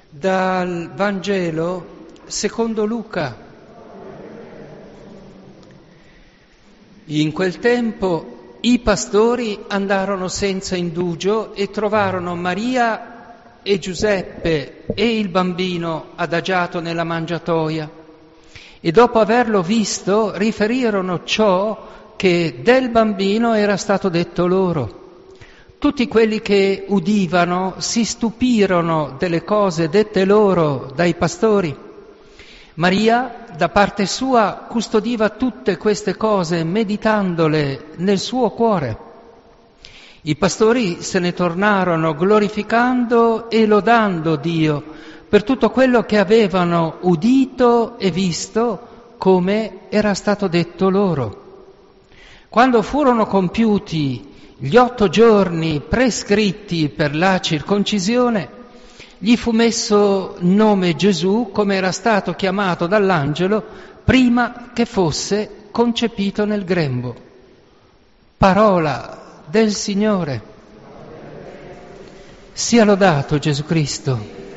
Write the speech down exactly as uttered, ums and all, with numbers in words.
Dal Vangelo secondo Luca. In quel tempo i pastori andarono senza indugio e trovarono Maria e Giuseppe e il bambino adagiato nella mangiatoia, e dopo averlo visto riferirono ciò che del bambino era stato detto loro. Tutti quelli che udivano si stupirono delle cose dette loro dai pastori. Maria, da parte sua, custodiva tutte queste cose, meditandole nel suo cuore. I pastori se ne tornarono glorificando e lodando Dio per tutto quello che avevano udito e visto, come era stato detto loro. Quando furono compiuti gli otto giorni prescritti per la circoncisione, gli fu messo nome Gesù, come era stato chiamato dall'angelo prima che fosse concepito nel grembo. Parola del Signore. Sia lodato Gesù Cristo.